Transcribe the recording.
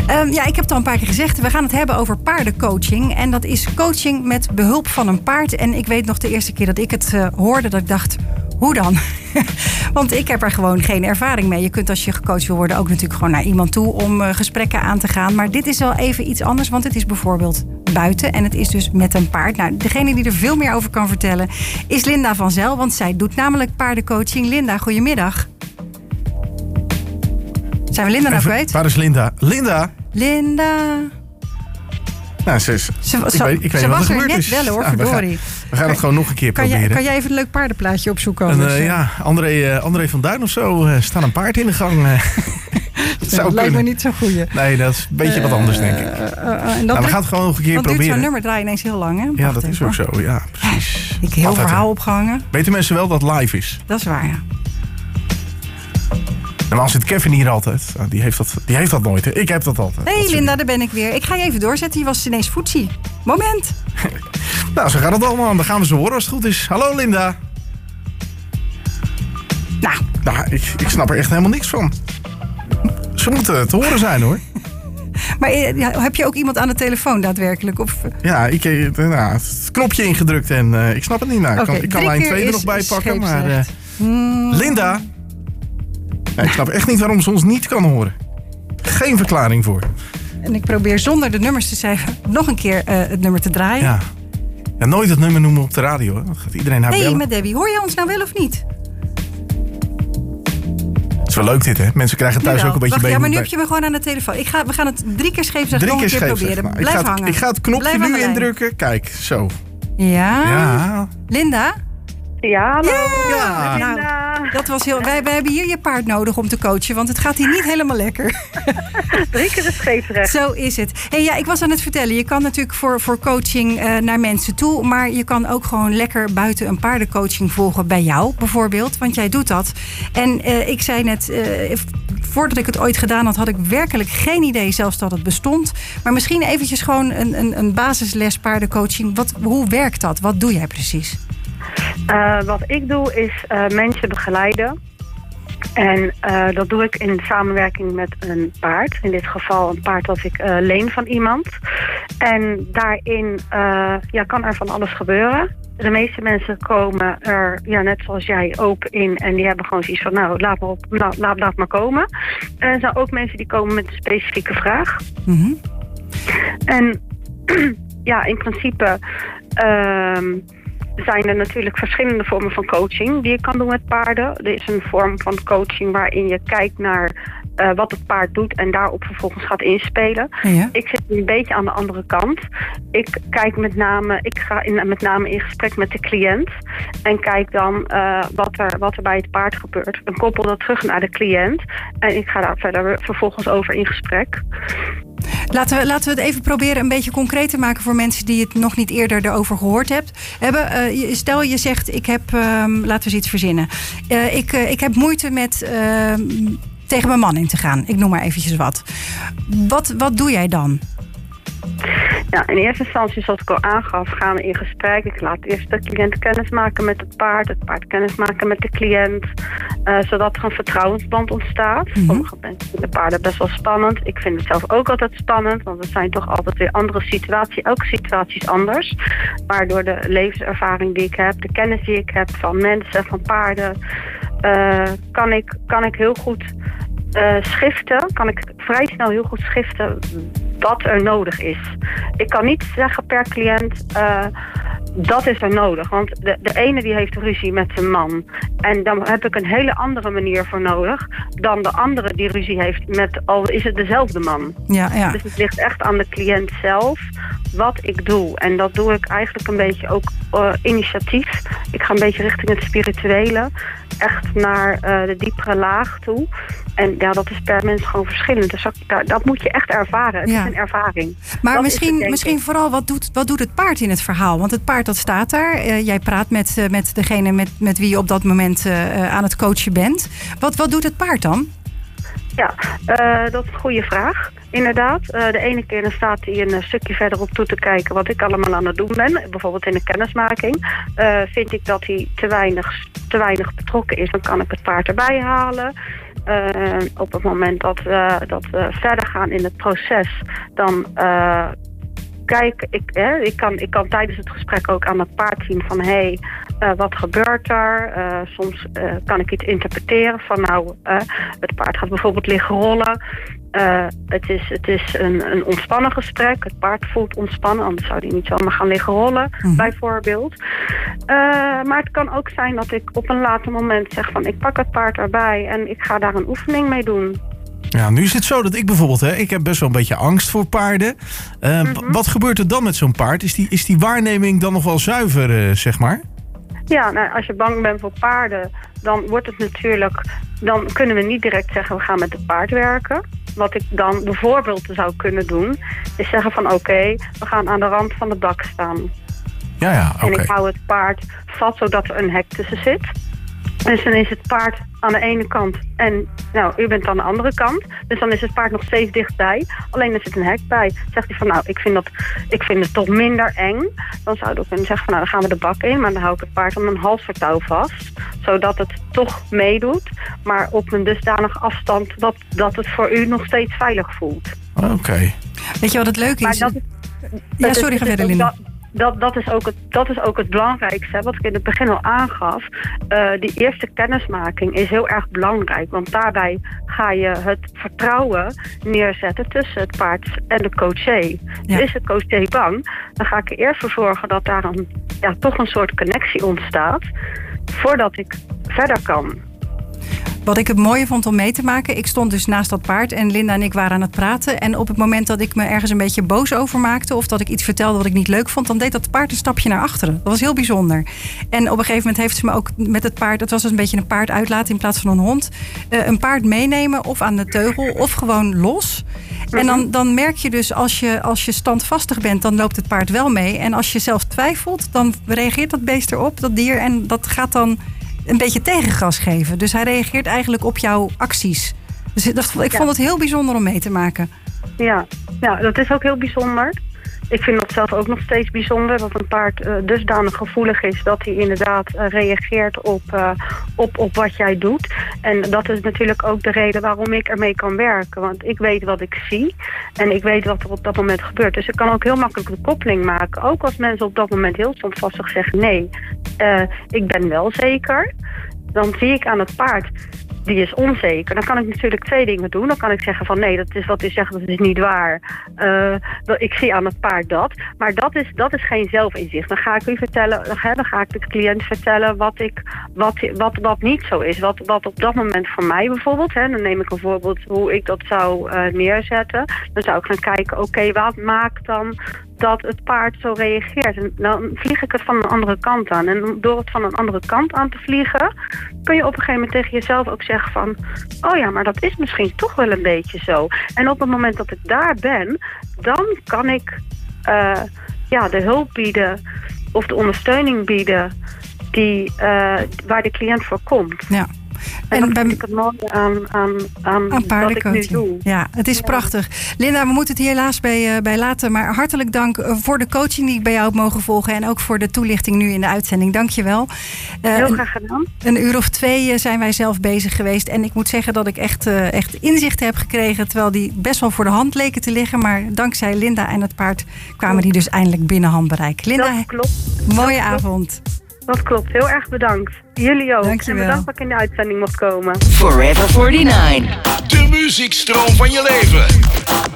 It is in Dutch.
Ik heb het al een paar keer gezegd. We gaan het hebben over paardencoaching. En dat is coaching met behulp van een paard. En ik weet nog de eerste keer dat ik het hoorde, dat ik dacht, hoe dan? Want ik heb er gewoon geen ervaring mee. Je kunt als je gecoacht wil worden ook natuurlijk gewoon naar iemand toe om gesprekken aan te gaan. Maar dit is wel even iets anders, want het is bijvoorbeeld buiten. En het is dus met een paard. Nou, degene die er veel meer over kan vertellen is Linda van Zel. Want zij doet namelijk paardencoaching. Linda, goedemiddag. Zijn we Linda nou kwijt? Waar is Linda? Linda! Nou, ze was er net wel hoor, verdorie. We gaan het gewoon nog een keer proberen. Kan jij even een leuk paardenplaatje opzoeken? André van Duin of zo staat een paard in de gang. Dat lijkt me niet zo goeie. Nee, dat is een beetje wat anders, denk ik. We gaan het gewoon nog een keer proberen. Want zo'n nummer draai ineens heel lang, hè? Ja, dat is ook zo. Ja, precies. Ik heb heel verhaal opgehangen. Weten mensen wel dat het live is? Dat is waar, ja. Normaal zit Kevin hier altijd. Die heeft dat nooit. Hè? Ik heb dat altijd. Hey Linda, daar ben ik weer. Ik ga je even doorzetten. Je was ineens foetsie. Moment. Nou, zo gaat het allemaal. Dan gaan we ze horen als het goed is. Hallo Linda. Nou, ik snap er echt helemaal niks van. Ze moeten te horen zijn hoor. Maar heb je ook iemand aan de telefoon daadwerkelijk? Of? Ja, ik heb het knopje ingedrukt en ik snap het niet. Ik kan lijn 2 er nog bij pakken. Maar Linda... Ja, ik snap echt niet waarom ze ons niet kan horen. Geen verklaring voor. En ik probeer zonder de nummers te cijferen nog een keer het nummer te draaien. Ja, nooit het nummer noemen op de radio. Hè. Dan gaat iedereen naar bellen. Hey, met Debbie. Hoor je ons nou wel of niet? Het is wel leuk dit, hè? Mensen krijgen thuis ook een beetje mee. Ja, maar nu heb je me gewoon aan de telefoon. We gaan het 3 keer scheef zeggen. Nog een keer proberen. Nou, Blijf hangen. Ik ga het knopje nu indrukken. Kijk, zo. Ja. Linda? Ja, hallo. Ja. Nou, dat was heel. Wij hebben hier je paard nodig om te coachen, want het gaat hier niet helemaal lekker. 3 keer de scheepsrecht. Zo is het. Ik was aan het vertellen. Je kan natuurlijk voor coaching naar mensen toe, maar je kan ook gewoon lekker buiten een paardencoaching volgen bij jou, bijvoorbeeld, want jij doet dat. En ik zei net, voordat ik het ooit gedaan had ik werkelijk geen idee zelfs dat het bestond. Maar misschien eventjes gewoon een basisles paardencoaching. Hoe werkt dat? Wat doe jij precies? Wat ik doe is mensen begeleiden. En dat doe ik in samenwerking met een paard. In dit geval een paard dat ik leen van iemand. En daarin kan er van alles gebeuren. De meeste mensen komen er, net zoals jij, open in. En die hebben gewoon zoiets van, laat maar komen. En er zijn ook mensen die komen met een specifieke vraag. Mm-hmm. En in principe... zijn er natuurlijk verschillende vormen van coaching die je kan doen met paarden. Er is een vorm van coaching waarin je kijkt naar wat het paard doet en daarop vervolgens gaat inspelen. Ja. Ik zit een beetje aan de andere kant. Ik ga met name in gesprek met de cliënt en kijk dan wat er bij het paard gebeurt. En koppel dat terug naar de cliënt en ik ga daar verder vervolgens over in gesprek. Laten we het even proberen een beetje concreet te maken voor mensen die het nog niet eerder erover gehoord hebben. Stel je zegt, ik heb, laten we eens iets verzinnen. Ik heb moeite met tegen mijn man in te gaan. Ik noem maar eventjes wat. Wat doe jij dan? Ja, in eerste instantie, zoals ik al aangaf, gaan we in gesprek. Ik laat eerst de cliënt kennis maken met het paard kennis maken met de cliënt, zodat er een vertrouwensband ontstaat. Mm-hmm. Sommige mensen vinden paarden best wel spannend. Ik vind het zelf ook altijd spannend, want het zijn toch altijd weer andere situaties. Elke situatie is anders. Maar door de levenservaring die ik heb, de kennis die ik heb van mensen, van paarden, kan ik heel goed kan ik vrij snel heel goed schiften wat er nodig is. Ik kan niet zeggen per cliënt, dat is er nodig. Want de ene die heeft ruzie met zijn man. En dan heb ik een hele andere manier voor nodig dan de andere die ruzie heeft met, al is het dezelfde man. Ja. Dus het ligt echt aan de cliënt zelf wat ik doe. En dat doe ik eigenlijk een beetje ook initiatief. Ik ga een beetje richting het spirituele. Echt naar de diepere laag toe. En dat is per mens gewoon verschillend. Dus dat moet je echt ervaren. Het is een ervaring. Maar misschien vooral, wat doet het paard in het verhaal? Want het paard dat staat daar. Jij praat met degene met wie je op dat moment aan het coachen bent. Wat doet het paard dan? Ja, dat is een goede vraag. Inderdaad. De ene keer dan staat hij een stukje verderop toe te kijken wat ik allemaal aan het doen ben. Bijvoorbeeld in de kennismaking. Vind ik dat hij te weinig betrokken is, dan kan ik het paard erbij halen. op het moment dat we verder gaan in het proces, dan kijk ik kan tijdens het gesprek ook aan het paard zien van wat gebeurt er? Soms kan ik iets interpreteren van het paard gaat bijvoorbeeld liggen rollen. Het is een ontspannen gesprek. Het paard voelt ontspannen, anders zou hij niet zomaar gaan liggen rollen, bijvoorbeeld. Maar het kan ook zijn dat ik op een later moment zeg van ik pak het paard erbij en ik ga daar een oefening mee doen. Ja, nu is het zo dat ik bijvoorbeeld, ik heb best wel een beetje angst voor paarden. Wat gebeurt er dan met zo'n paard? Is die waarneming dan nog wel zuiver, zeg maar? Ja, nou, als je bang bent voor paarden, dan wordt het natuurlijk, dan kunnen we niet direct zeggen we gaan met het paard werken. Wat ik dan bijvoorbeeld zou kunnen doen, is zeggen van oké, we gaan aan de rand van de bak staan. Ja, oké. En ik hou het paard vast zodat er een hek tussen zit. Dus dan is het paard aan de ene kant en u bent aan de andere kant. Dus dan is het paard nog steeds dichtbij. Alleen er zit een hek bij. Zegt hij van ik vind het toch minder eng. Dan zou ik kunnen zeggen van dan gaan we de bak in. Maar dan hou ik het paard aan een halsvertouw vast. Zodat het toch meedoet. Maar op een dusdanige afstand dat het voor u nog steeds veilig voelt. Oké. Weet je wat het leuke is? Sorry, ga verder, Linda. Dat is ook het belangrijkste, wat ik in het begin al aangaf. Die eerste kennismaking is heel erg belangrijk. Want daarbij ga je het vertrouwen neerzetten tussen het paard en de coaché. Ja. Is de coaché bang, dan ga ik er eerst voor zorgen dat daar toch een soort connectie ontstaat. Voordat ik verder kan. Wat ik het mooie vond om mee te maken, ik stond dus naast dat paard en Linda en ik waren aan het praten. En op het moment dat ik me ergens een beetje boos over maakte of dat ik iets vertelde wat ik niet leuk vond, dan deed dat paard een stapje naar achteren. Dat was heel bijzonder. En op een gegeven moment heeft ze me ook met het paard, het was dus een beetje een paard uitlaten in plaats van een hond, een paard meenemen of aan de teugel of gewoon los. En dan merk je dus als je standvastig bent, dan loopt het paard wel mee. En als je zelf twijfelt, dan reageert dat beest erop, dat dier, en dat gaat dan een beetje tegengas geven. Dus hij reageert eigenlijk op jouw acties. Dus ik vond het heel bijzonder om mee te maken. Ja, dat is ook heel bijzonder. Ik vind dat zelf ook nog steeds bijzonder. Dat een paard dusdanig gevoelig is dat hij inderdaad reageert op wat jij doet. En dat is natuurlijk ook de reden waarom ik ermee kan werken. Want ik weet wat ik zie. En ik weet wat er op dat moment gebeurt. Dus ik kan ook heel makkelijk de koppeling maken. Ook als mensen op dat moment heel standvastig zeggen nee, ik ben wel zeker. Dan zie ik aan het paard, die is onzeker. Dan kan ik natuurlijk 2 dingen doen. Dan kan ik zeggen van nee, dat is wat u zegt, dat is niet waar. Ik zie aan het paard dat. Maar dat is geen zelfinzicht. Dan ga ik u vertellen, dan ga ik de cliënt vertellen wat niet zo is. Wat op dat moment voor mij bijvoorbeeld. Dan neem ik een voorbeeld hoe ik dat zou neerzetten. Dan zou ik gaan kijken, oké, wat maakt dan dat het paard zo reageert. En dan vlieg ik het van een andere kant aan. En door het van een andere kant aan te vliegen, kun je op een gegeven moment tegen jezelf ook zeggen van, oh ja, maar dat is misschien toch wel een beetje zo. En op het moment dat ik daar ben, dan kan ik de hulp bieden of de ondersteuning bieden waar de cliënt voor komt. Ja. En dat vind ik het mooie aan wat ik nu doe. Ja, het is prachtig. Linda, we moeten het hier helaas bij laten. Maar hartelijk dank voor de coaching die ik bij jou heb mogen volgen. En ook voor de toelichting nu in de uitzending. Dank je wel. Heel graag gedaan. Een uur of 2 zijn wij zelf bezig geweest. En ik moet zeggen dat ik echt inzicht heb gekregen. Terwijl die best wel voor de hand leken te liggen. Maar dankzij Linda en het paard kwamen die dus eindelijk binnen handbereik. Linda, dat klopt. Mooie avond. Dat klopt. Heel erg bedankt. Jullie ook. Dankjewel. En bedankt dat ik in de uitzending mocht komen. Forever 49. De muziekstroom van je leven.